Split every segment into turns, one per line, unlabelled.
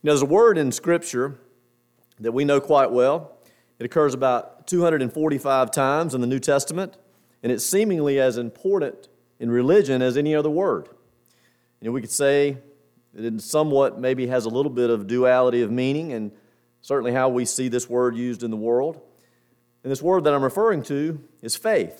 There's a word in Scripture that we know quite well. It occurs about 245 times in the New Testament, and it's seemingly as important in religion as any other word. We could say that it somewhat maybe has a little bit of duality of meaning, and certainly how we see this word used in the world. And this word that I'm referring to is faith.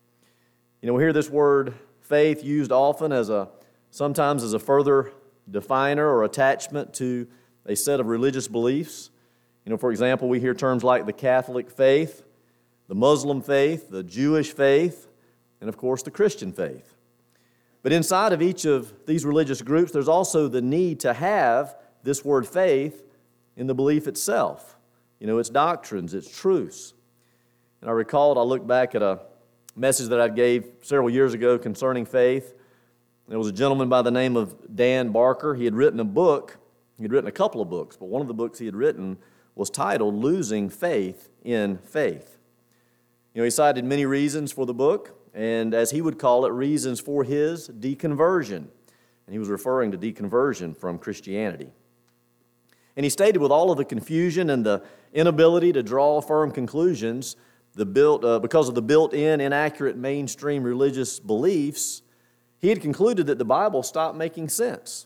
We hear this word faith used often sometimes as a further definer or attachment to a set of religious beliefs. For example, we hear terms like the Catholic faith, the Muslim faith, the Jewish faith, and of course the Christian faith. But inside of each of these religious groups, there's also the need to have this word faith in the belief itself. Its doctrines, its truths. And I looked back at a message that I gave several years ago concerning faith. There was a gentleman by the name of Dan Barker. He had written a book. He had written a couple of books, but one of the books he had written was titled Losing Faith in Faith. He cited many reasons for the book, and as he would call it, reasons for his deconversion. And he was referring to deconversion from Christianity. And he stated with all of the confusion and the inability to draw firm conclusions, because of the built-in inaccurate mainstream religious beliefs, he had concluded that the Bible stopped making sense.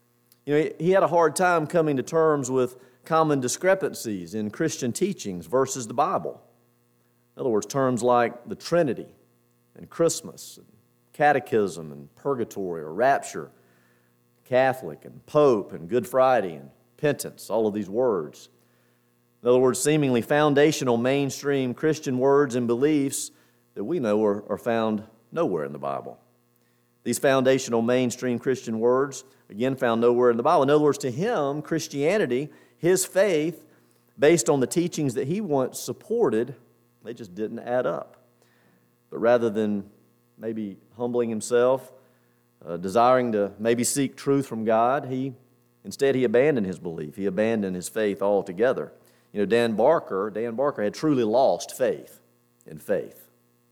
He had a hard time coming to terms with common discrepancies in Christian teachings versus the Bible. In other words, terms like the Trinity and Christmas and catechism and purgatory or rapture, Catholic and Pope and Good Friday and penance, all of these words. In other words, seemingly foundational mainstream Christian words and beliefs that we know are found nowhere in the Bible. These foundational mainstream Christian words, again, found nowhere in the Bible. In other words, to him, Christianity, his faith, based on the teachings that he once supported, they just didn't add up. But rather than maybe humbling himself, desiring to maybe seek truth from God, instead he abandoned his belief. He abandoned his faith altogether. Dan Barker had truly lost faith in faith.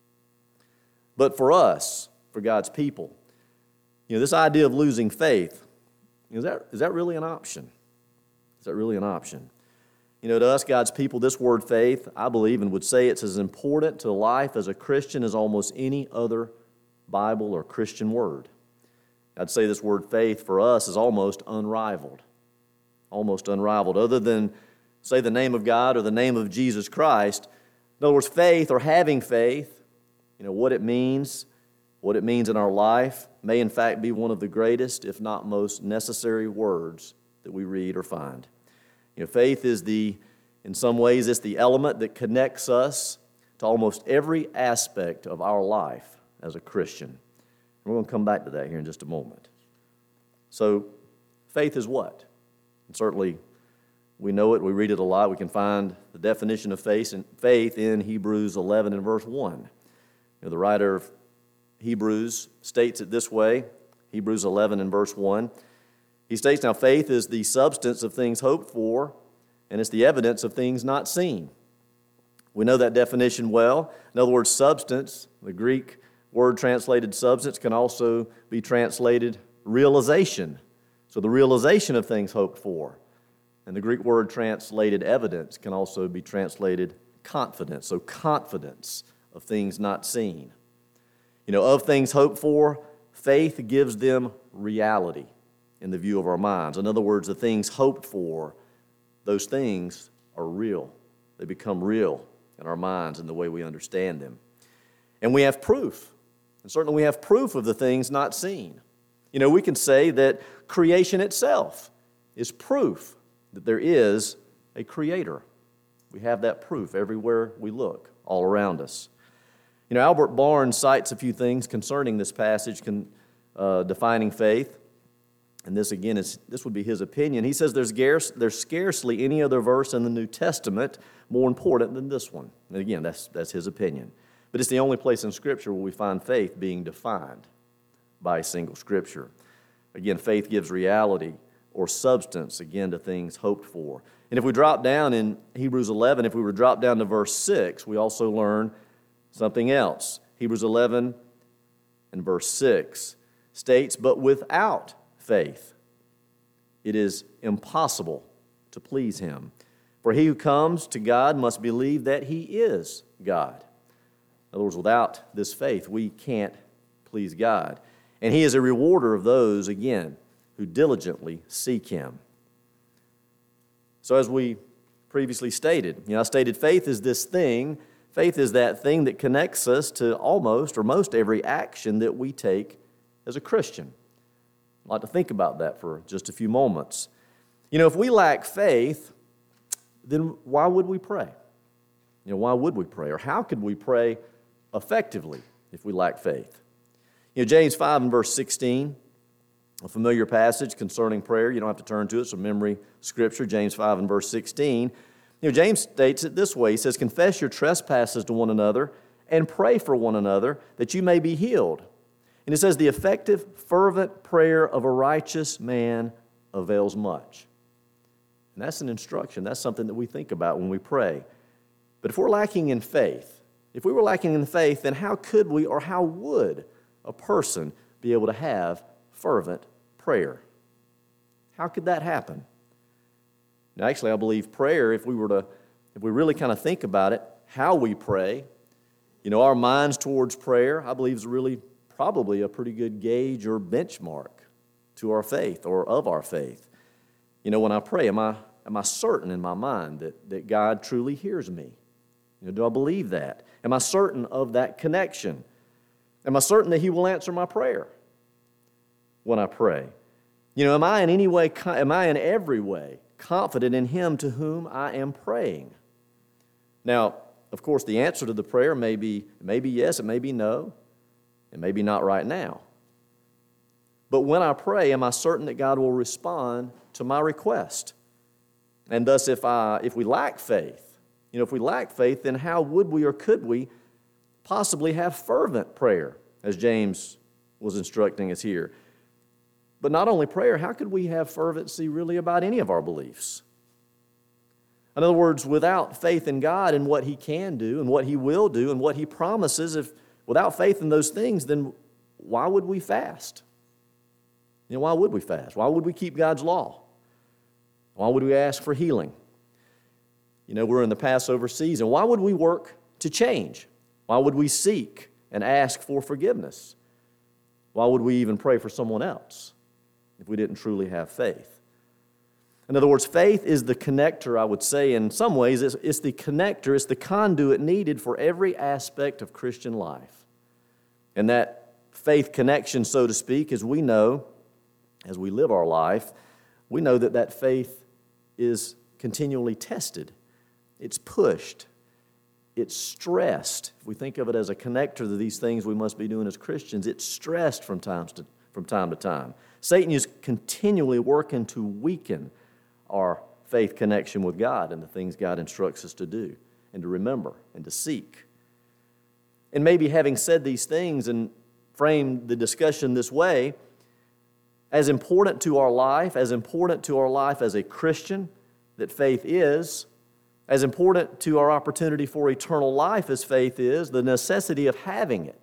But for us, for God's people, this idea of losing faith, is that really an option? Is that really an option? To us, God's people, this word faith, I believe and would say it's as important to life as a Christian as almost any other Bible or Christian word. I'd say this word faith for us is almost unrivaled. Almost unrivaled. Other than, say, the name of God or the name of Jesus Christ. In other words, faith or having faith, what it means in our life may in fact be one of the greatest, if not most necessary words that we read or find. Faith is in some ways, it's the element that connects us to almost every aspect of our life as a Christian. We're going to come back to that here in just a moment. So, faith is what? And certainly, we know it, we read it a lot. We can find the definition of faith in Hebrews 11 and verse 1. The writer of Hebrews states it this way, Hebrews 11 and verse 1. He states, now faith is the substance of things hoped for, and it's the evidence of things not seen. We know that definition well. In other words, substance, the Greek word translated substance, can also be translated realization. So the realization of things hoped for. And the Greek word translated evidence can also be translated confidence. So confidence of things not seen. Of things hoped for, faith gives them reality in the view of our minds. In other words, the things hoped for, those things are real. They become real in our minds and the way we understand them. And we have proof. And certainly we have proof of the things not seen. We can say that creation itself is proof that there is a creator. We have that proof everywhere we look, all around us. Albert Barnes cites a few things concerning this passage defining faith. And this would be his opinion. He says there's scarcely any other verse in the New Testament more important than this one. And again, that's his opinion. But it's the only place in Scripture where we find faith being defined by a single Scripture. Again, faith gives reality or substance, again, to things hoped for. And if we drop down in Hebrews 11, if we were to drop down to verse 6, we also learn something else. Hebrews 11 and verse 6 states, but without faith, it is impossible to please him. For he who comes to God must believe that he is God. In other words, without this faith, we can't please God. And he is a rewarder of those, again, who diligently seek him. So as we previously stated, I stated faith is this thing. Faith is that thing that connects us to almost or most every action that we take as a Christian. I'd like to think about that for just a few moments. If we lack faith, then why would we pray? Why would we pray? Or how could we pray effectively if we lack faith? James 5 and verse 16, a familiar passage concerning prayer. You don't have to turn to it, it's a memory scripture, James 5 and verse 16. James states it this way. He says, confess your trespasses to one another and pray for one another that you may be healed. And it says, the effective, fervent prayer of a righteous man avails much. And that's an instruction. That's something that we think about when we pray. But if we're lacking in faith, then how could we or how would a person be able to have fervent prayer? How could that happen? Now, actually, I believe prayer, if we really kind of think about it, how we pray, our minds towards prayer, I believe is really probably a pretty good gauge or benchmark to our faith or of our faith. When I pray, am I certain in my mind that God truly hears me? Do I believe that? Am I certain of that connection? Am I certain that he will answer my prayer when I pray? Am I in every way confident in him to whom I am praying? Now, of course, the answer to the prayer may be yes, it may be no, it may be not right now. But when I pray, am I certain that God will respond to my request? And thus, if we lack faith, then how would we or could we possibly have fervent prayer, as James was instructing us here? But not only prayer, how could we have fervency really about any of our beliefs? In other words, without faith in God and what he can do and what he will do and what he promises, without faith in those things, then why would we fast? Why would we fast? Why would we keep God's law? Why would we ask for healing? We're in the Passover season. Why would we work to change? Why would we seek and ask for forgiveness? Why would we even pray for someone else if we didn't truly have faith? In other words, faith is the connector, I would say, in some ways. It's the connector, it's the conduit needed for every aspect of Christian life. And that faith connection, so to speak, as we know, as we live our life, we know that faith is continually tested. It's pushed. It's stressed. If we think of it as a connector to these things we must be doing as Christians, it's stressed from time to time. Satan is continually working to weaken our faith connection with God and the things God instructs us to do and to remember and to seek. And maybe having said these things and framed the discussion this way, as important to our life as a Christian that faith is, as important to our opportunity for eternal life as faith is, the necessity of having it.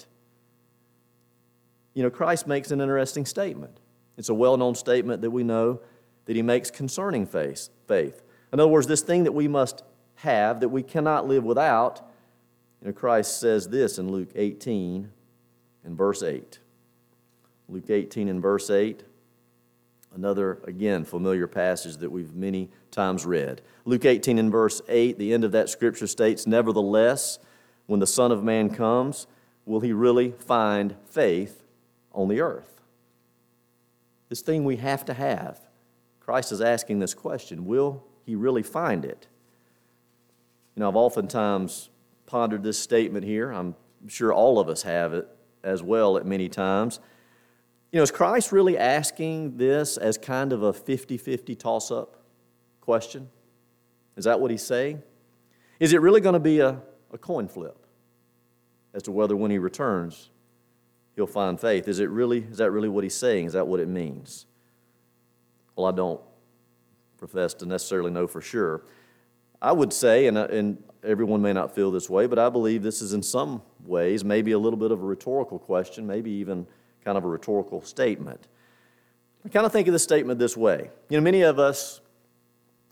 Christ makes an interesting statement. It's a well-known statement that we know that he makes concerning faith. In other words, this thing that we must have, that we cannot live without, Christ says this in Luke 18 and verse 8. Luke 18 and verse 8. Another, again, familiar passage that we've many times read. Luke 18 and verse 8, the end of that scripture states, nevertheless, when the Son of Man comes, will he really find faith on the earth? This thing we have to have. Christ is asking this question, will he really find it? I've oftentimes pondered this statement here. I'm sure all of us have it as well at many times. Is Christ really asking this as kind of a 50-50 toss-up question? Is that what he's saying? Is it really going to be a coin flip as to whether when he returns he'll find faith? Is that really what he's saying? Is that what it means? Well, I don't profess to necessarily know for sure. I would say, and everyone may not feel this way, but I believe this is in some ways maybe a little bit of a rhetorical question, maybe even kind of a rhetorical statement. I kind of think of this statement this way. Many of us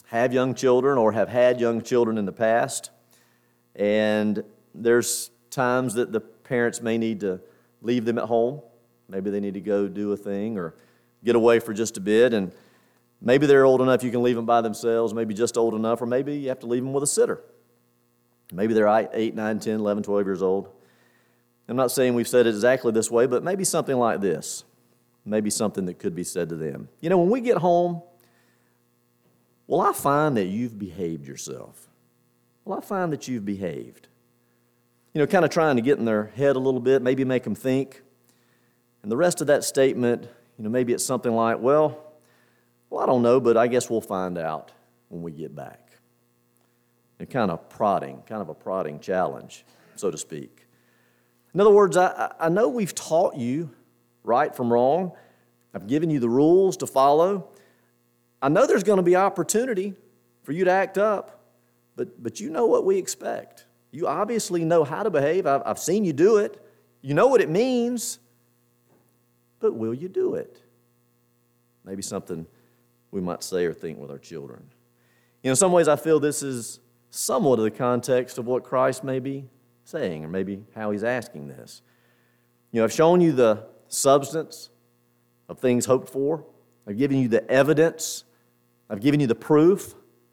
have young children or have had young children in the past, and there's times that the parents may need to leave them at home. Maybe they need to go do a thing or get away for just a bit, and maybe they're old enough you can leave them by themselves, maybe just old enough, or maybe you have to leave them with a sitter. Maybe they're 8, 9, 10, 11, 12 years old. I'm not saying we've said it exactly this way, but maybe something like this. Maybe something that could be said to them. You know, when we get home, will I find that you've behaved yourself? Will I find that you've behaved? You know, kind of trying to get in their head a little bit, maybe make them think. And the rest of that statement, you know, maybe it's something like, well, I don't know, but I guess we'll find out when we get back. And kind of a prodding challenge, so to speak. In other words, I know we've taught you right from wrong. I've given you the rules to follow. I know there's going to be opportunity for you to act up, but you know what we expect. You obviously know how to behave. I've seen you do it. You know what it means, but will you do it? Maybe something we might say or think with our children. You know, in some ways I feel this is somewhat of the context of what Christ may be saying, or maybe how he's asking this. You know, I've shown you the substance of things hoped for. I've given you the evidence. I've given you the proof.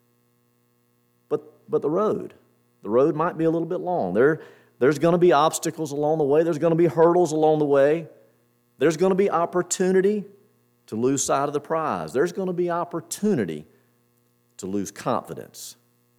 But the road might be a little bit long. There's going to be obstacles along the way. There's going to be hurdles along the way. There's going to be opportunity to lose sight of the prize. There's going to be opportunity to lose confidence.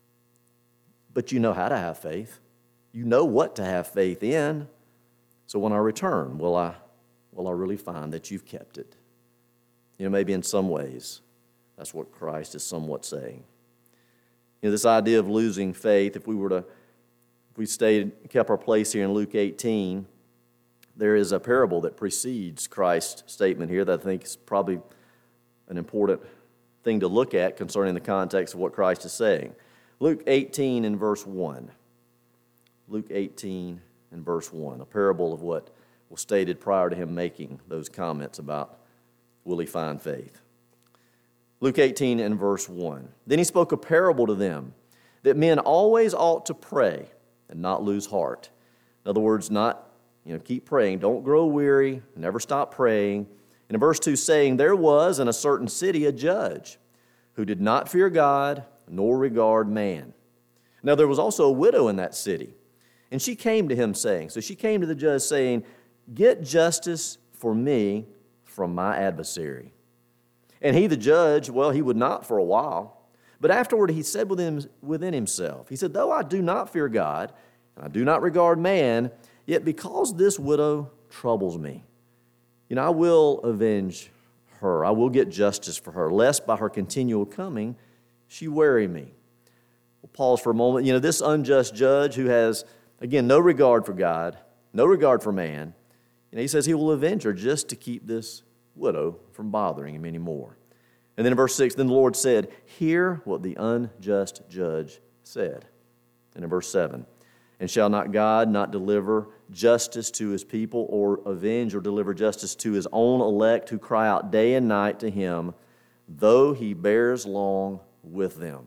But you know how to have faith. You know what to have faith in. So when I return, will I really find that you've kept it? You know, maybe in some ways, that's what Christ is somewhat saying. You know, this idea of losing faith, if we kept our place here in Luke 18, there is a parable that precedes Christ's statement here that I think is probably an important thing to look at concerning the context of what Christ is saying. Luke 18 and verse 1. Luke 18 and verse 1, a parable of what was stated prior to him making those comments about will he find faith. Luke 18 and verse 1. Then he spoke a parable to them that men always ought to pray and not lose heart. In other words, keep praying. Don't grow weary. Never stop praying. And in verse 2 saying, there was in a certain city a judge who did not fear God nor regard man. Now there was also a widow in that city. And she came to him saying, so she came to the judge saying, get justice for me from my adversary. And he, the judge, he would not for a while. But afterward he said within himself, he said, though I do not fear God, and I do not regard man, yet because this widow troubles me, I will avenge her. I will get justice for her, lest by her continual coming she weary me. We'll pause for a moment. This unjust judge who has, again, no regard for God, no regard for man, he says he will avenge her just to keep this widow from bothering him anymore. And then in verse 6, then the Lord said, hear what the unjust judge said. And in verse 7, and shall not God not deliver justice to his people, or avenge or deliver justice to his own elect who cry out day and night to him, though he bears long with them?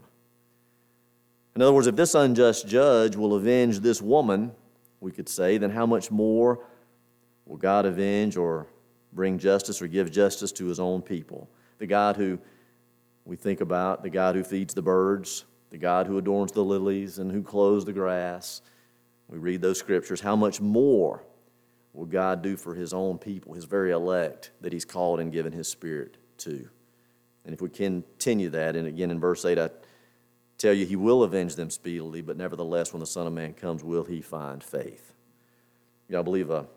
In other words, if this unjust judge will avenge this woman, we could say, then how much more will God avenge or bring justice or give justice to his own people? The God who we think about, the God who feeds the birds, the God who adorns the lilies and who clothes the grass. We read those scriptures. How much more will God do for his own people, his very elect that he's called and given his Spirit to? And if we continue that, and again in verse 8, I tell you he will avenge them speedily, but nevertheless when the Son of Man comes, will he find faith? I believe a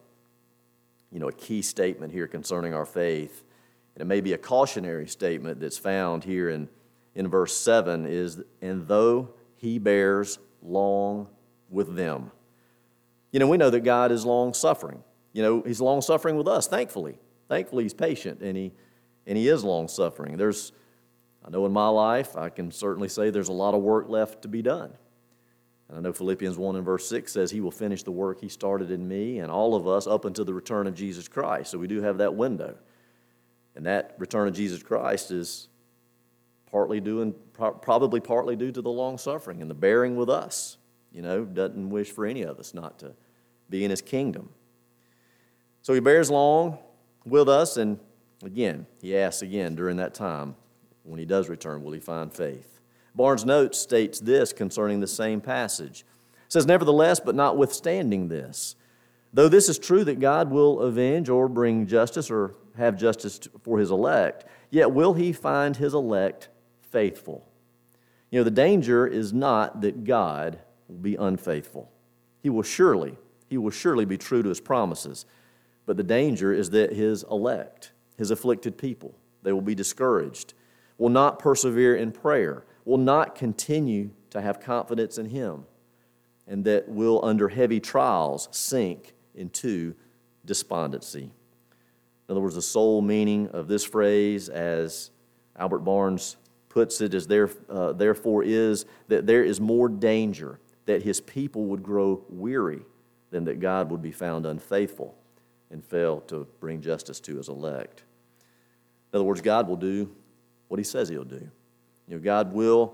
key statement here concerning our faith, and it may be a cautionary statement that's found here in verse 7, is, and though he bears long with them. We know that God is long-suffering. He's long-suffering with us, thankfully. Thankfully, he's patient, and he is long-suffering. I know in my life, I can certainly say there's a lot of work left to be done. And I know Philippians 1 and verse 6 says he will finish the work he started in me and all of us up until the return of Jesus Christ. So we do have that window. And that return of Jesus Christ is probably partly due to the long suffering and the bearing with us. Doesn't wish for any of us not to be in his kingdom. So he bears long with us, and again, he asks again during that time, when he does return, will he find faith? Barnes' Notes states this concerning the same passage. It says, nevertheless, but notwithstanding this, though this is true that God will avenge or bring justice or have justice for his elect, yet will he find his elect faithful? The danger is not that God will be unfaithful. He will surely be true to his promises. But the danger is that his elect, his afflicted people, they will be discouraged, will not persevere in prayer, will not continue to have confidence in him, and that will, under heavy trials, sink into despondency. In other words, the sole meaning of this phrase, as Albert Barnes puts it, therefore is that there is more danger that his people would grow weary than that God would be found unfaithful and fail to bring justice to his elect. In other words, God will do what he says he'll do. God will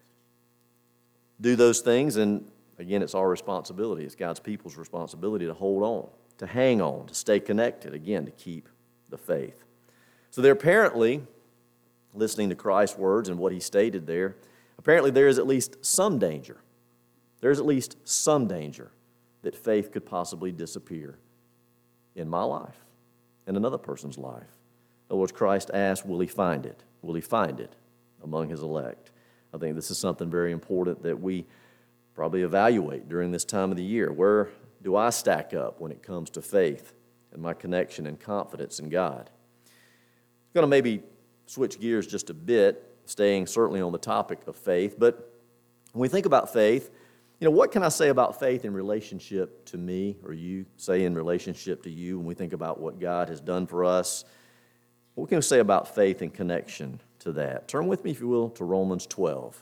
do those things, and again, it's our responsibility. It's God's people's responsibility to hold on, to hang on, to stay connected, again, to keep the faith. So they're apparently, listening to Christ's words and what he stated there, apparently there is at least some danger. There is at least some danger that faith could possibly disappear in my life, in another person's life. In other words, Christ asked, will he find it? Will he find it among his elect? I think this is something very important that we probably evaluate during this time of the year. Where do I stack up when it comes to faith and my connection and confidence in God? I'm going to maybe switch gears just a bit, staying certainly on the topic of faith. But when we think about faith, what can I say about faith in relationship to me, or you say in relationship to you when we think about what God has done for us? What can we say about faith in connection to that? Turn with me, if you will, to Romans 12.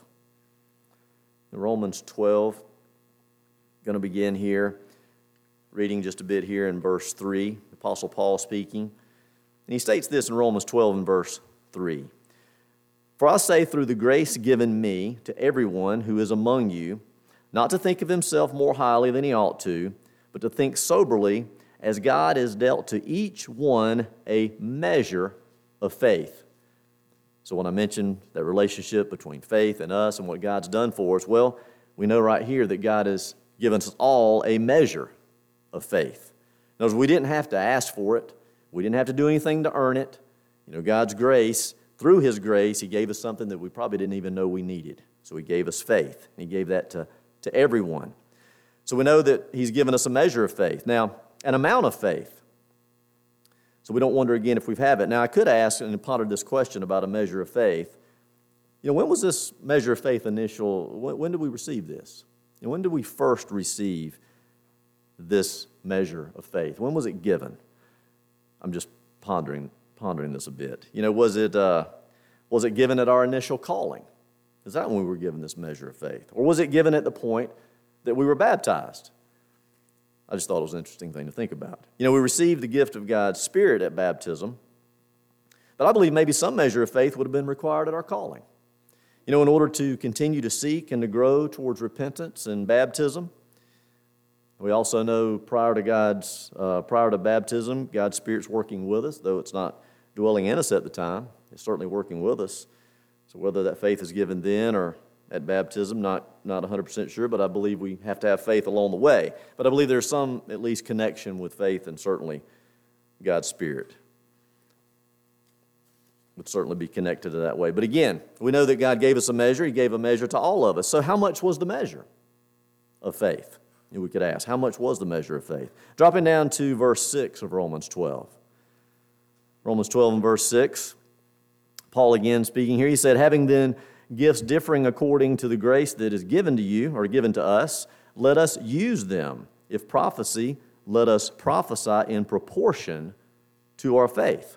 In Romans 12, going to begin here, reading just a bit here in verse 3, the Apostle Paul speaking. And he states this in Romans 12 and verse 3. For I say through the grace given me to everyone who is among you, not to think of himself more highly than he ought to, but to think soberly, as God has dealt to each one a measure of faith. So when I mentioned that relationship between faith and us and what God's done for us, well, we know right here that God has given us all a measure of faith. In other words, we didn't have to ask for it. We didn't have to do anything to earn it. God's grace, through his grace, he gave us something that we probably didn't even know we needed. So he gave us faith. He gave that to everyone. So we know that he's given us a measure of faith. Now, an amount of faith. So we don't wonder again if we have it. Now, I could ask and ponder this question about a measure of faith. When was this measure of faith initial? When did we receive this? And when did we first receive this measure of faith? When was it given? I'm just pondering this a bit. Was it given at our initial calling? Is that when we were given this measure of faith? Or was it given at the point that we were baptized? I just thought it was an interesting thing to think about. We received the gift of God's Spirit at baptism, but I believe maybe some measure of faith would have been required at our calling. In order to continue to seek and to grow towards repentance and baptism. We also know prior to baptism, God's Spirit's working with us, though it's not dwelling in us at the time. It's certainly working with us. So whether that faith is given then or at baptism, not 100% sure, but I believe we have to have faith along the way. But I believe there's some, at least, connection with faith and certainly God's Spirit would certainly be connected to that way. But again, we know that God gave us a measure. He gave a measure to all of us. So how much was the measure of faith? We could ask, how much was the measure of faith? Dropping down to verse 6 of Romans 12. Romans 12 and verse 6. Paul again speaking here, he said, having then gifts differing according to the grace that is given to you, or given to us, let us use them. If prophecy, let us prophesy in proportion to our faith.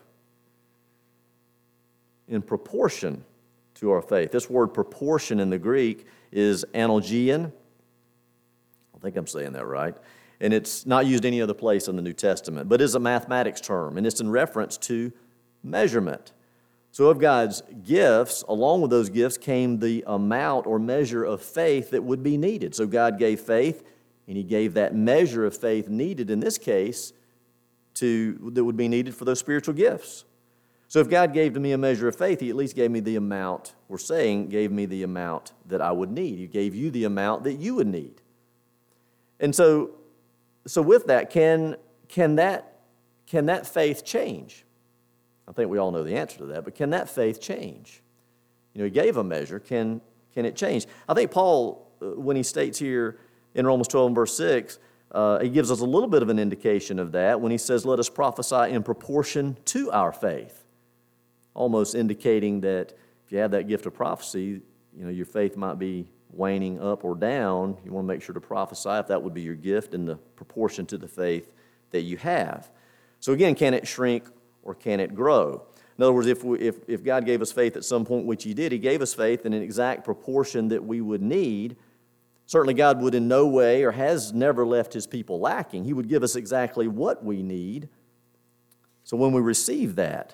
In proportion to our faith. This word proportion in the Greek is analogian. I think I'm saying that right. And it's not used any other place in the New Testament, but is a mathematics term, and it's in reference to measurement. So of God's gifts, along with those gifts came the amount or measure of faith that would be needed. So God gave faith, and he gave that measure of faith needed in this case that would be needed for those spiritual gifts. So if God gave to me a measure of faith, he at least gave me the amount, gave me the amount that I would need. He gave you the amount that you would need. And so with that, can that faith change? I think we all know the answer to that, but can that faith change? He gave a measure. Can it change? I think Paul, when he states here in Romans 12 and verse 6, he gives us a little bit of an indication of that when he says, let us prophesy in proportion to our faith, almost indicating that if you have that gift of prophecy, your faith might be waning up or down. You want to make sure to prophesy if that would be your gift in the proportion to the faith that you have. So again, can it shrink or can it grow? In other words, if God gave us faith at some point, which he did, he gave us faith in an exact proportion that we would need. Certainly God would in no way or has never left his people lacking. He would give us exactly what we need. So when we receive that,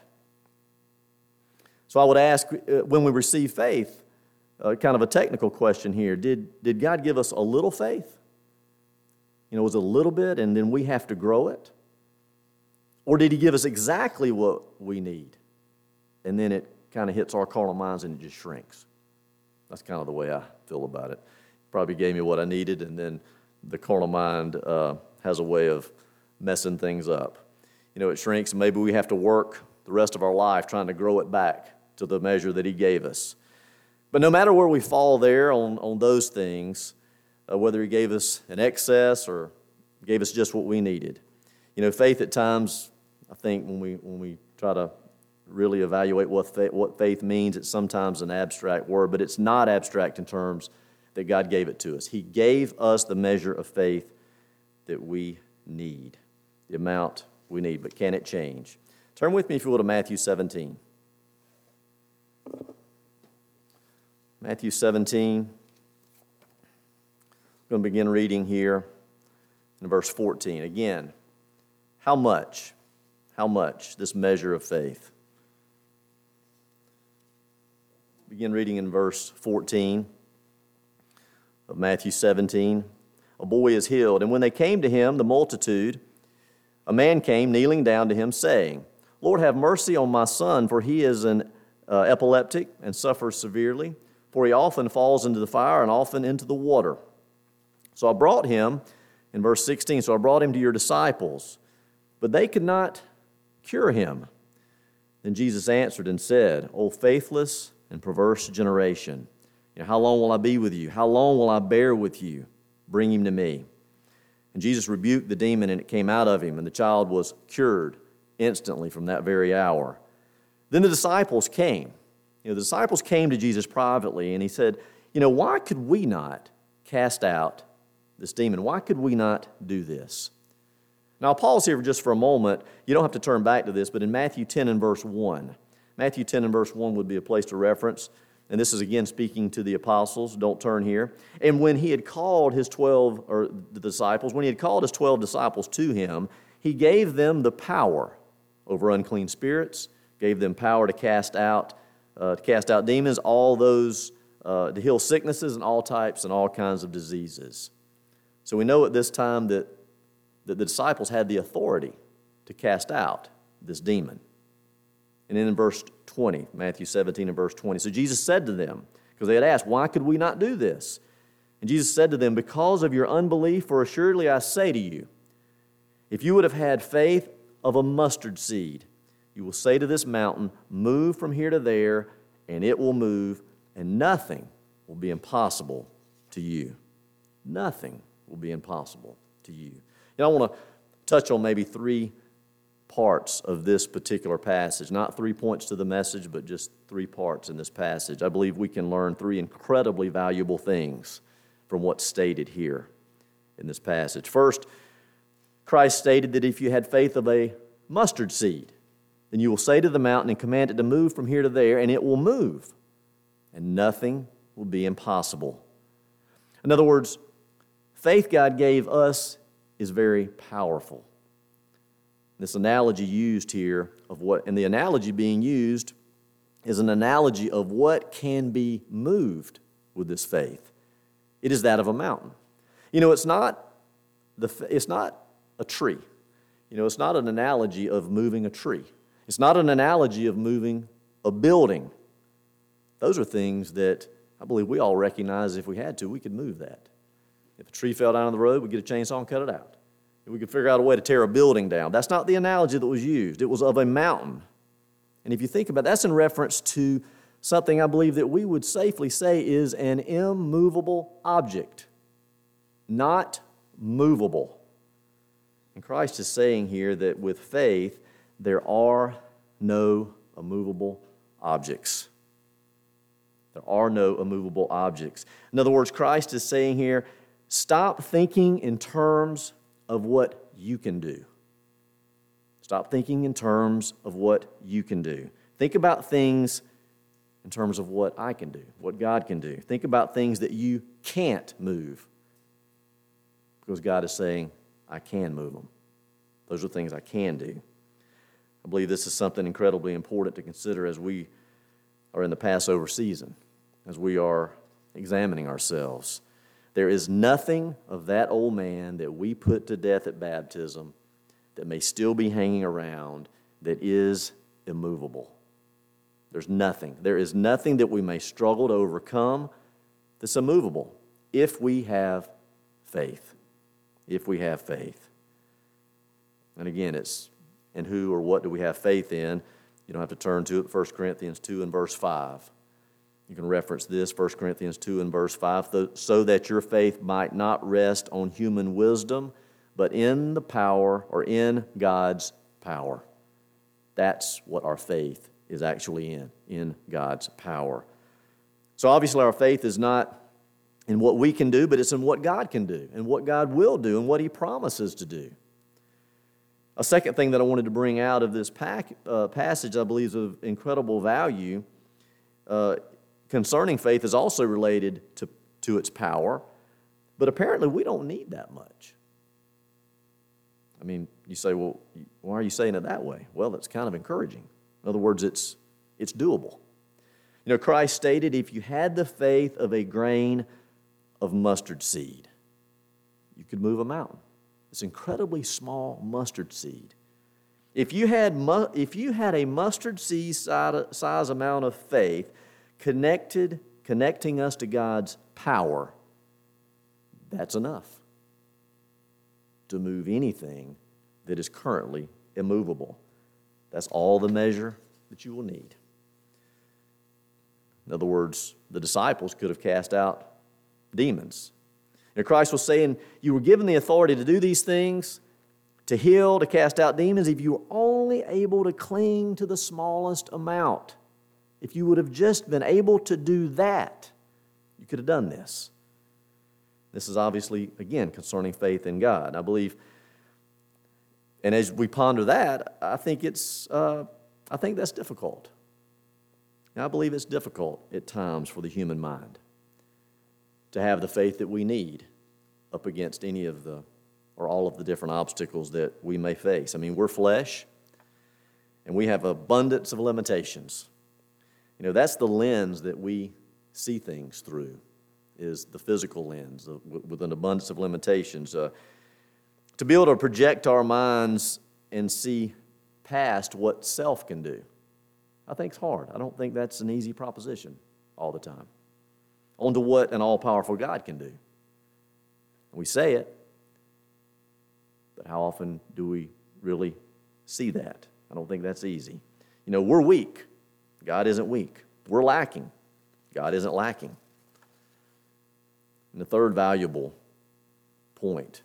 so I would ask, when we receive faith, kind of a technical question here, did God give us a little faith? Was it a little bit and then we have to grow it? Or did he give us exactly what we need? And then it kind of hits our carnal minds and it just shrinks. That's kind of the way I feel about it. Probably gave me what I needed, and then the carnal mind has a way of messing things up. It shrinks, and maybe we have to work the rest of our life trying to grow it back to the measure that he gave us. But no matter where we fall there on those things, whether he gave us an excess or gave us just what we needed. Faith at times, I think when we try to really evaluate what faith means, it's sometimes an abstract word, but it's not abstract in terms that God gave it to us. He gave us the measure of faith that we need, the amount we need, but can it change? Turn with me, if you will, to Matthew 17. Matthew 17. I'm going to begin reading here in verse 14. Again, how much this measure of faith? Begin reading in verse 14 of Matthew 17. A boy is healed, and when they came to him, the multitude, a man came kneeling down to him, saying, Lord, have mercy on my son, for he is an epileptic and suffers severely, for he often falls into the fire and often into the water. So I brought him, in verse 16, so I brought him to your disciples, but they could not cure him. Then Jesus answered and said, O faithless and perverse generation, how long will I be with you? How long will I bear with you? Bring him to me. And Jesus rebuked the demon, and it came out of him, and the child was cured instantly from that very hour. Then the disciples came. The disciples came to Jesus privately, and he said, why could we not cast out this demon? Why could we not do this? Now, I'll pause here just for a moment. You don't have to turn back to this, but in Matthew 10 and verse 1, Matthew 10 and verse 1 would be a place to reference. And this is again speaking to the apostles. Don't turn here. And when he had called his 12, or the disciples, when he had called his 12 disciples to him, he gave them the power over unclean spirits, gave them power to cast out demons, all those, to heal sicknesses and all types and all kinds of diseases. So we know at this time that the disciples had the authority to cast out this demon. And then in verse 20, Matthew 17 and verse 20, so Jesus said to them, because they had asked, why could we not do this? And Jesus said to them, because of your unbelief, for assuredly I say to you, if you would have had faith of a mustard seed, you will say to this mountain, move from here to there, and it will move, and nothing will be impossible to you. Nothing will be impossible to you. I want to touch on maybe three parts of this particular passage. Not 3 points to the message, but just 3 parts in this passage. I believe we can learn 3 incredibly valuable things from what's stated here in this passage. First, Christ stated that if you had faith of a mustard seed, then you will say to the mountain and command it to move from here to there, and it will move, and nothing will be impossible. In other words, faith God gave us is very powerful. This analogy used here and the analogy being used is an analogy of what can be moved with this faith. It is that of a mountain. It's not a tree. It's not an analogy of moving a tree. It's not an analogy of moving a building. Those are things that I believe we all recognize if we had to, we could move that. If a tree fell down on the road, we'd get a chainsaw and cut it out. If we could figure out a way to tear a building down. That's not the analogy that was used. It was of a mountain. And if you think about it, that's in reference to something I believe that we would safely say is an immovable object, not movable. And Christ is saying here that with faith, there are no immovable objects. There are no immovable objects. In other words, Christ is saying here, stop thinking in terms of what you can do. Stop thinking in terms of what you can do. Think about things in terms of what I can do, what God can do. Think about things that you can't move. Because God is saying, I can move them. Those are things I can do. I believe this is something incredibly important to consider as we are in the Passover season, as we are examining ourselves. There is nothing of that old man that we put to death at baptism that may still be hanging around that is immovable. There's nothing. There is nothing that we may struggle to overcome that's immovable if we have faith. If we have faith. And again, it's in who or what do we have faith in? You don't have to turn to it. 1 Corinthians 2 and verse 5. You can reference this, 1 Corinthians 2 and verse 5, so that your faith might not rest on human wisdom, but in the power or in God's power. That's what our faith is actually in God's power. So obviously our faith is not in what we can do, but it's in what God can do and what God will do and what He promises to do. A second thing that I wanted to bring out of this passage, I believe, is of incredible value concerning faith is also related to its power, but apparently we don't need that much. I mean, you say, well, why are you saying it that way? Well, that's kind of encouraging. In other words, it's doable. Christ stated, if you had the faith of a grain of mustard seed, you could move a mountain. It's incredibly small mustard seed. If you had a mustard seed size amount of faith connecting us to God's power, that's enough to move anything that is currently immovable. That's all the measure that you will need. In other words, the disciples could have cast out demons. And Christ was saying, you were given the authority to do these things, to heal, to cast out demons, if you were only able to cling to the smallest amount. If you would have just been able to do that, you could have done this. This is obviously, again, concerning faith in God. I believe, and as we ponder that, I think that's difficult. And I believe it's difficult at times for the human mind to have the faith that we need up against any of the, or all of the different obstacles that we may face. I mean, we're flesh, and we have abundance of limitations. That's the lens that we see things through, is the physical lens with an abundance of limitations. To be able to project our minds and see past what self can do, I think it's hard. I don't think that's an easy proposition all the time. Onto what an all-powerful God can do. We say it, but how often do we really see that? I don't think that's easy. We're weak. God isn't weak. We're lacking. God isn't lacking. And the third valuable point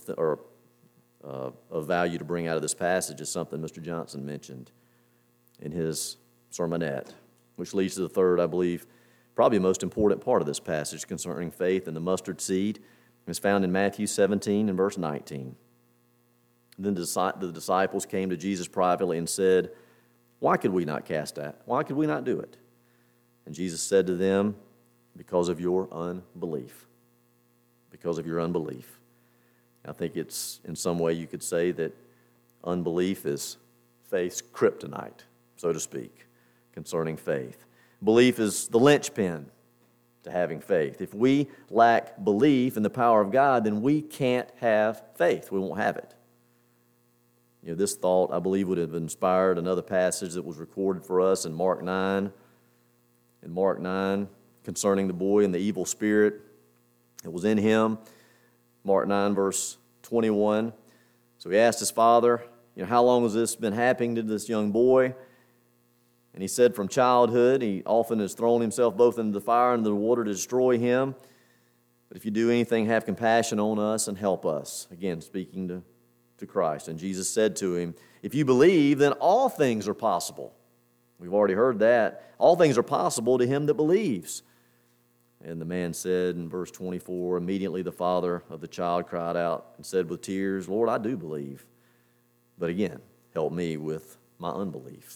of value to bring out of this passage is something Mr. Johnson mentioned in his sermonette, which leads to the third, I believe, probably the most important part of this passage concerning faith and the mustard seed. It's found in Matthew 17 and verse 19. Then the disciples came to Jesus privately and said, why could we not cast out? Why could we not do it? And Jesus said to them, because of your unbelief. Because of your unbelief. I think it's, in some way, you could say that unbelief is faith's kryptonite, so to speak. concerning faith. Belief is the linchpin to having faith. If we lack belief in the power of God, then we can't have faith. We won't have it. This thought, I believe, would have inspired another passage that was recorded for us in Mark 9. In Mark 9, concerning the boy and the evil spirit that was in him. Mark 9, verse 21. So he asked his father, how long has this been happening to this young boy? And he said from childhood, he often has thrown himself both into the fire and into the water to destroy him. But if you do anything, have compassion on us and help us. Again, speaking to Christ. And Jesus said to him, if you believe, then all things are possible. We've already heard that. All things are possible to him that believes. And the man said in verse 24, immediately the father of the child cried out and said with tears, Lord, I do believe. But again, help me with my unbelief.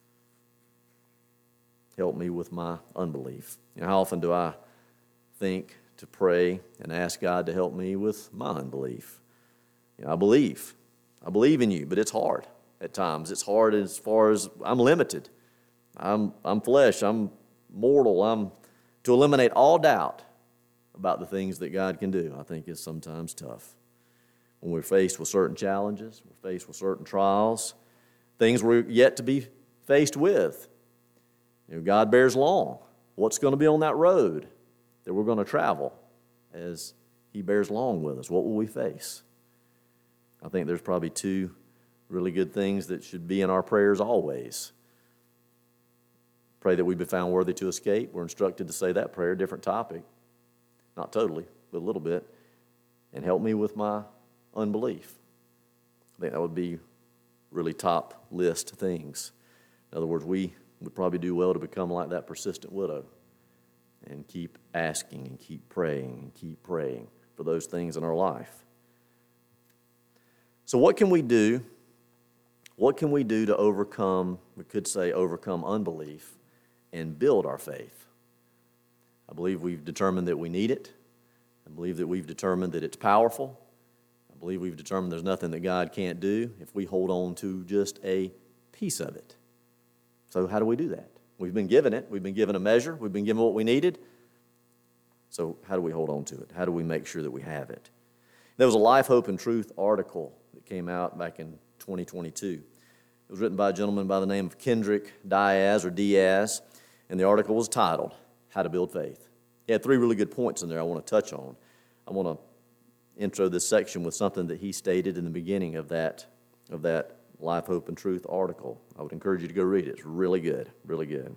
Help me with my unbelief. How often do I think to pray and ask God to help me with my unbelief? I believe in you, but it's hard at times. It's hard as far as I'm limited. I'm flesh. I'm mortal. I'm to eliminate all doubt about the things that God can do. I think is sometimes tough. When we're faced with certain challenges, we're faced with certain trials, things we're yet to be faced with. God bears long. What's going to be on that road that we're going to travel as He bears long with us? What will we face? I think there's probably two really good things that should be in our prayers always. Pray that we be found worthy to escape. We're instructed to say that prayer, different topic. Not totally, but a little bit. And help me with my unbelief. I think that would be really top list things. In other words, we would probably do well to become like that persistent widow and keep asking and keep praying for those things in our life. So what can we do? What can we do to overcome, we could say overcome unbelief and build our faith? I believe we've determined that we need it. I believe that we've determined that it's powerful. I believe we've determined there's nothing that God can't do if we hold on to just a piece of it. So how do we do that? We've been given it. We've been given a measure. We've been given what we needed. So how do we hold on to it? How do we make sure that we have it? There was a Life, Hope, and Truth article that came out back in 2022. It was written by a gentleman by the name of Kendrick Diaz, and the article was titled, How to Build Faith. He had 3 really good points in there I want to touch on. I want to intro this section with something that he stated in the beginning of that Life, Hope, and Truth article. I would encourage you to go read it. It's really good, really good.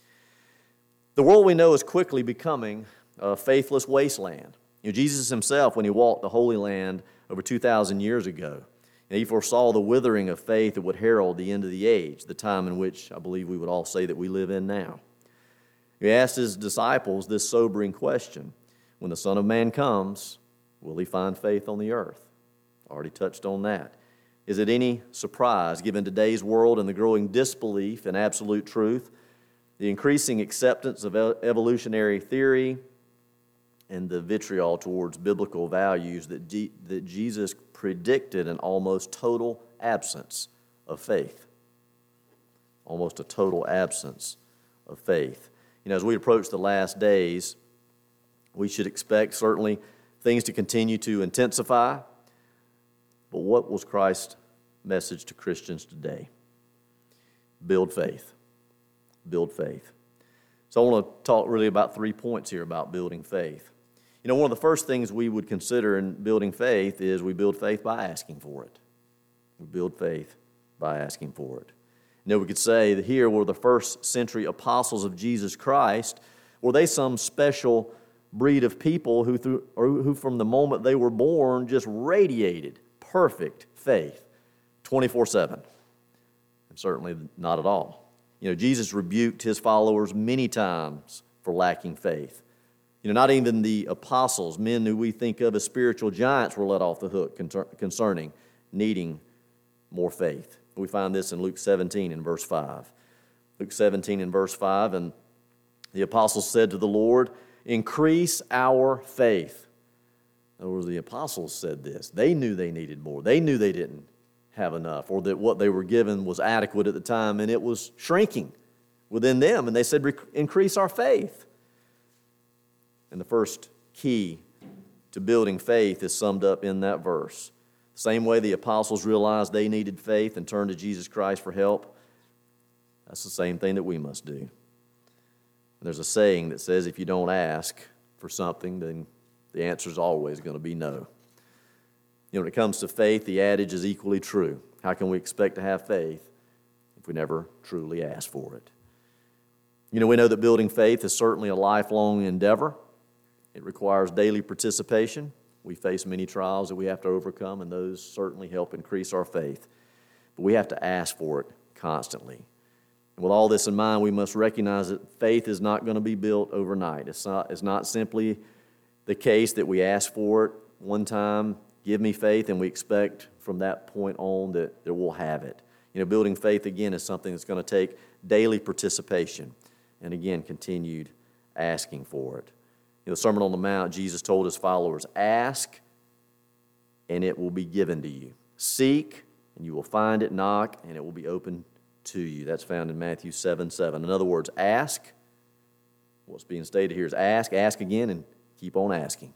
The world we know is quickly becoming a faithless wasteland. Jesus himself, when he walked the Holy Land over 2,000 years ago, he foresaw the withering of faith that would herald the end of the age, the time in which I believe we would all say that we live in now. He asked his disciples this sobering question: when the Son of Man comes, will he find faith on the earth? Already touched on that. Is it any surprise, given today's world and the growing disbelief in absolute truth, the increasing acceptance of evolutionary theory, and the vitriol towards biblical values, that Jesus predicted an almost total absence of faith? Almost a total absence of faith. As we approach the last days, we should expect certainly things to continue to intensify. But what was Christ's message to Christians today? Build faith. Build faith. So I want to talk really about 3 points here about building faith. One of the first things we would consider in building faith is we build faith by asking for it. We build faith by asking for it. We could say that here were the first century apostles of Jesus Christ. Were they some special breed of people who from the moment they were born just radiated perfect faith 24/7? And certainly not at all. Jesus rebuked his followers many times for lacking faith. Not even the apostles, men who we think of as spiritual giants, were let off the hook concerning needing more faith. We find this in Luke 17 and verse 5. Luke 17 and verse 5, and the apostles said to the Lord, increase our faith. In other words, the apostles said this. They knew they needed more. They knew they didn't have enough, or that what they were given was adequate at the time, and it was shrinking within them, and they said, increase our faith. And the first key to building faith is summed up in that verse. Same way the apostles realized they needed faith and turned to Jesus Christ for help, that's the same thing that we must do. There's a saying that says if you don't ask for something, then the answer is always going to be no. When it comes to faith, the adage is equally true. How can we expect to have faith if we never truly ask for it? We know that building faith is certainly a lifelong endeavor. It requires daily participation. We face many trials that we have to overcome, and those certainly help increase our faith. But we have to ask for it constantly. And with all this in mind, we must recognize that faith is not going to be built overnight. It's not simply the case that we ask for it one time, give me faith, and we expect from that point on that we'll have it. Building faith, again, is something that's going to take daily participation and, again, continued asking for it. The Sermon on the Mount, Jesus told his followers, ask, and it will be given to you. Seek, and you will find it. Knock, and it will be open to you. That's found in Matthew 7:7. In other words, ask. What's being stated here is ask again, and keep on asking.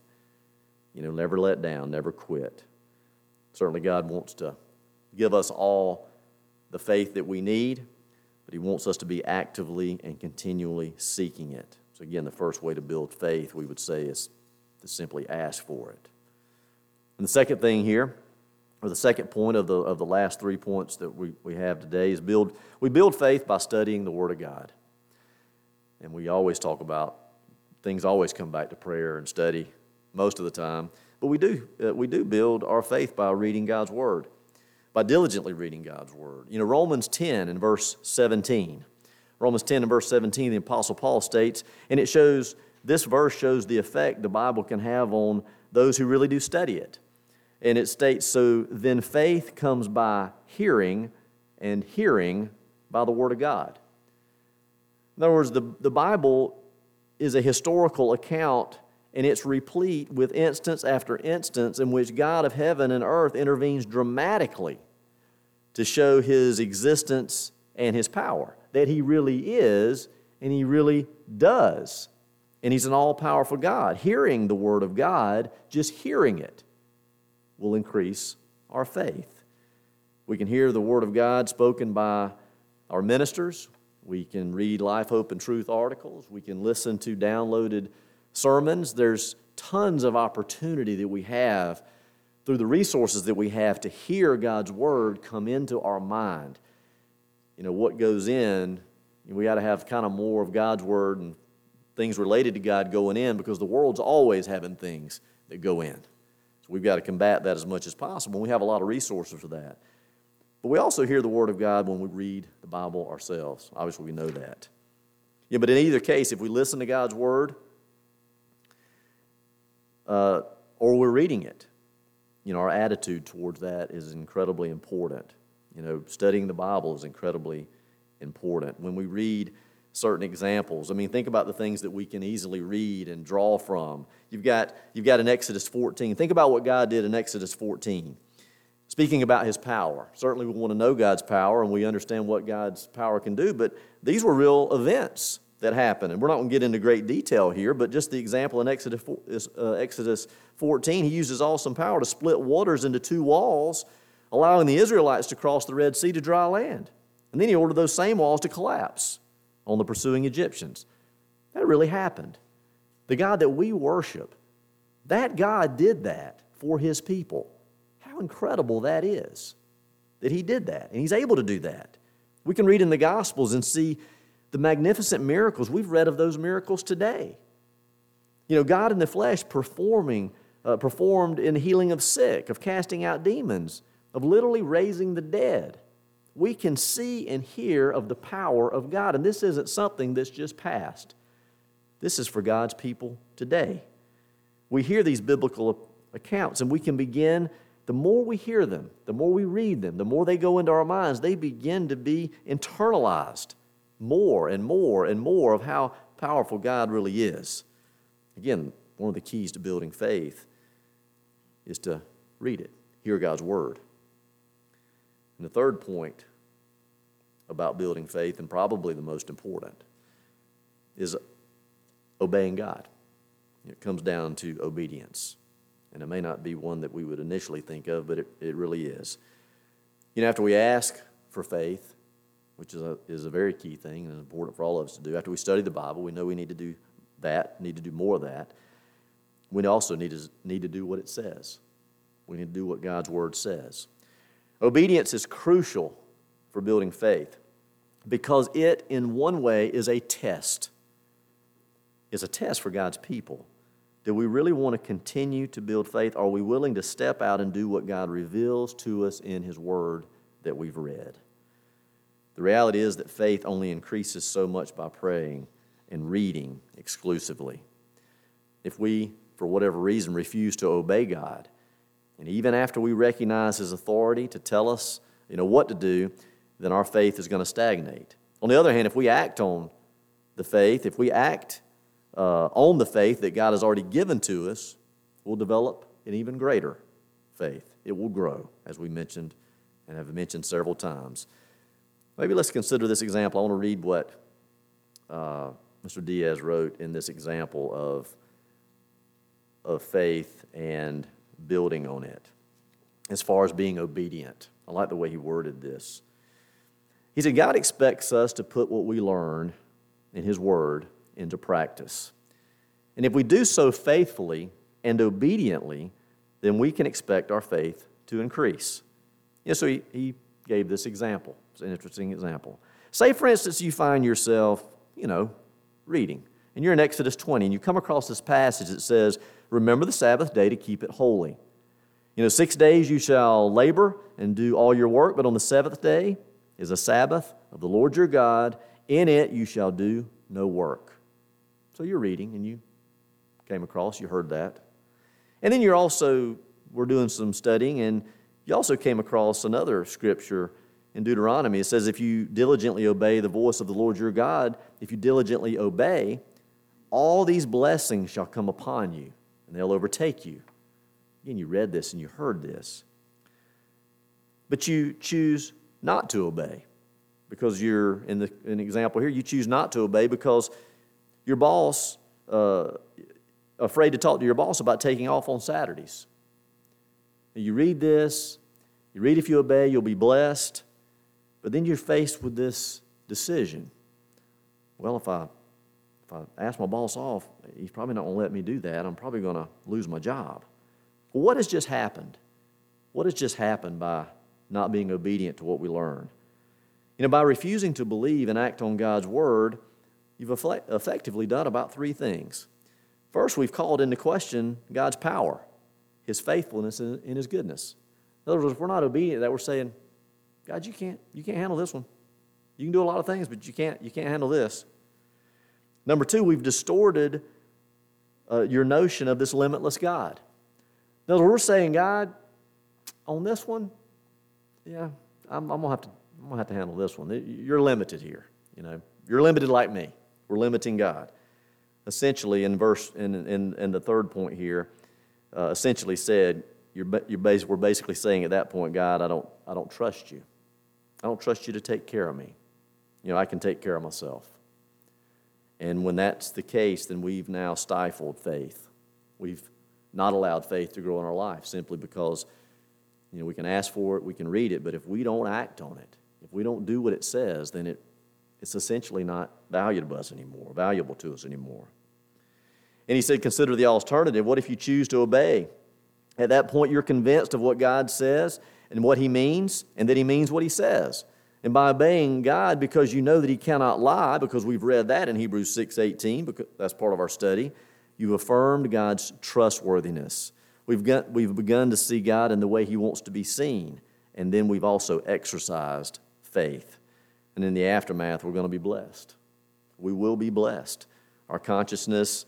Never let down, never quit. Certainly God wants to give us all the faith that we need, but he wants us to be actively and continually seeking it. So again, the first way to build faith, we would say, is to simply ask for it. And the second thing here, or the second point of the last 3 points that we have today, is we build faith by studying the Word of God. And we always talk about, things always come back to prayer and study most of the time, but we do build our faith by reading God's Word, by diligently reading God's Word. Romans 10 and verse 17. Romans 10 and verse 17, the Apostle Paul states, and this verse shows the effect the Bible can have on those who really do study it. And it states, so then faith comes by hearing, and hearing by the Word of God. In other words, the Bible is a historical account, and it's replete with instance after instance in which God of heaven and earth intervenes dramatically to show his existence and his power, that he really is and he really does. And he's an all-powerful God. Hearing the Word of God, just hearing it, will increase our faith. We can hear the Word of God spoken by our ministers. We can read Life, Hope, and Truth articles. We can listen to downloaded sermons. There's tons of opportunity that we have through the resources that we have to hear God's Word come into our mind. What goes in, we got to have kind of more of God's Word and things related to God going in, because the world's always having things that go in. So we've got to combat that as much as possible. We have a lot of resources for that. But we also hear the Word of God when we read the Bible ourselves. Obviously, we know that. But in either case, if we listen to God's Word, or we're reading it, our attitude towards that is incredibly important. Studying the Bible is incredibly important. When we read certain examples, think about the things that we can easily read and draw from. You've got in Exodus 14. Think about what God did in Exodus 14. Speaking about his power. Certainly we want to know God's power and we understand what God's power can do, but these were real events that happened. And we're not going to get into great detail here, but just the example in Exodus 14, he uses awesome power to split waters into two walls, allowing the Israelites to cross the Red Sea to dry land. And then he ordered those same walls to collapse on the pursuing Egyptians. That really happened. The God that we worship, that God did that for his people. How incredible that is, that he did that, and he's able to do that. We can read in the Gospels and see the magnificent miracles. We've read of those miracles today. God in the flesh performed in the healing of sick, of casting out demons, of literally raising the dead. We can see and hear of the power of God, and this isn't something that's just past. This is for God's people today. We hear these biblical accounts, and we can begin, the more we hear them, the more we read them, the more they go into our minds, they begin to be internalized more and more and more of how powerful God really is. Again, one of the keys to building faith is to read it, hear God's Word. And the third point about building faith, and probably the most important, is obeying God. It comes down to obedience. And it may not be one that we would initially think of, but it really is. After we ask for faith, which is a very key thing and important for all of us to do, after we study the Bible, we know we need to do that, need to do more of that. We also need to do what it says. We need to do what God's Word says. Obedience is crucial for building faith because it, in one way, is a test. It's a test for God's people. Do we really want to continue to build faith? Are we willing to step out and do what God reveals to us in His Word that we've read? The reality is that faith only increases so much by praying and reading exclusively. If we, for whatever reason, refuse to obey God, and even after we recognize His authority to tell us, what to do, then our faith is going to stagnate. On the other hand, if we act on the faith, if we act on the faith that God has already given to us, we'll develop an even greater faith. It will grow, as we mentioned and have mentioned several times. Maybe let's consider this example. I want to read what Mr. Diaz wrote in this example of faith and building on it, as far as being obedient. I like the way he worded this. He said, God expects us to put what we learn in His Word into practice. And if we do so faithfully and obediently, then we can expect our faith to increase. So he gave this example. It's an interesting example. Say, for instance, you find yourself, reading, and you're in Exodus 20, and you come across this passage that says, remember the Sabbath day to keep it holy. 6 days you shall labor and do all your work, but on the seventh day is a Sabbath of the Lord your God. In it you shall do no work. So you're reading, and you came across, you heard that. And then we're doing some studying, and you also came across another scripture in Deuteronomy. It says, if you diligently obey the voice of the Lord your God, if you diligently obey, all these blessings shall come upon you, and they'll overtake you. Again, you read this and you heard this. But you choose not to obey because you're, in an example here, you choose not to obey because your boss, afraid to talk to your boss about taking off on Saturdays. And you read this, you read if you obey, you'll be blessed, but then you're faced with this decision. Well, if I ask my boss off, he's probably not going to let me do that. I'm probably going to lose my job. Well, what has just happened? What has just happened by not being obedient to what we learn? By refusing to believe and act on God's Word, you've effectively done about three things. First, we've called into question God's power, His faithfulness, and His goodness. In other words, if we're not obedient to that, we're saying, God, you can't handle this one. You can do a lot of things, but you can't handle this. Number two, we've distorted your notion of this limitless God. In other words, we're saying, God, on this one, yeah, I'm gonna have to handle this one. You're limited here. You're limited like me. We're limiting God. Essentially, in the third point here, essentially said, we're basically saying at that point, God, I don't trust you. I don't trust you to take care of me. I can take care of myself. And when that's the case, then we've now stifled faith. We've not allowed faith to grow in our life simply because, we can ask for it, we can read it, but if we don't act on it, if we don't do what it says, then it's essentially not valuable to us anymore. And he said, consider the alternative. What if you choose to obey? At that point, you're convinced of what God says and what He means, and that He means what He says. And by obeying God, because you know that He cannot lie, because we've read that in Hebrews 6:18, because that's part of our study, you've affirmed God's trustworthiness. We've begun to see God in the way He wants to be seen, and then we've also exercised faith. And in the aftermath, we're going to be blessed. We will be blessed. Our consciousness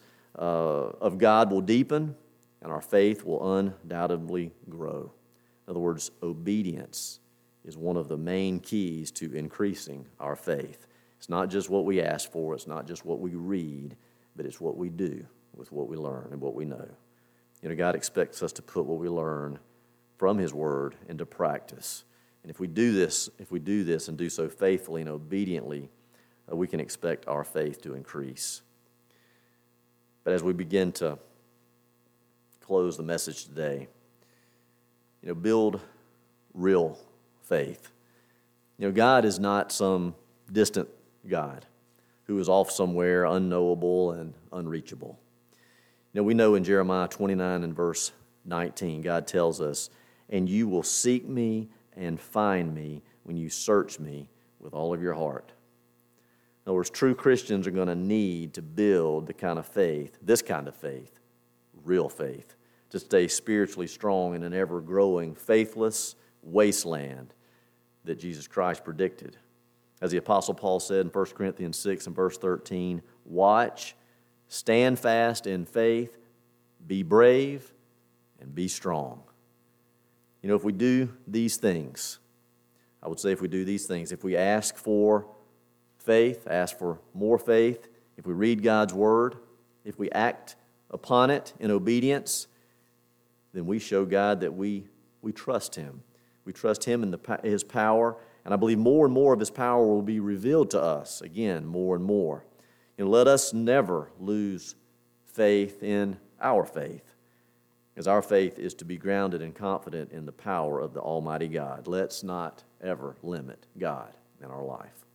of God will deepen, and our faith will undoubtedly grow. In other words, obedience is one of the main keys to increasing our faith. It's not just what we ask for, it's not just what we read, but it's what we do with what we learn and what we know. God expects us to put what we learn from His Word into practice. And if we do this and do so faithfully and obediently, we can expect our faith to increase. But as we begin to close the message today, build real faith. God is not some distant God who is off somewhere unknowable and unreachable. We know in Jeremiah 29 and verse 19, God tells us, "And you will seek me and find me when you search me with all of your heart." In other words, true Christians are going to need to build this kind of faith, real faith, to stay spiritually strong in an ever-growing, faithless wasteland that Jesus Christ predicted. As the Apostle Paul said in 1 Corinthians 6 and verse 13, "Watch, stand fast in faith, be brave, and be strong." If we do these things, I would say if we do these things, if we ask for faith, ask for more faith, if we read God's Word, if we act upon it in obedience, then we show God that we trust Him. We trust Him in His power, and I believe more and more of His power will be revealed to us, again, more and more. Let us never lose faith in our faith, because our faith is to be grounded and confident in the power of the Almighty God. Let's not ever limit God in our life.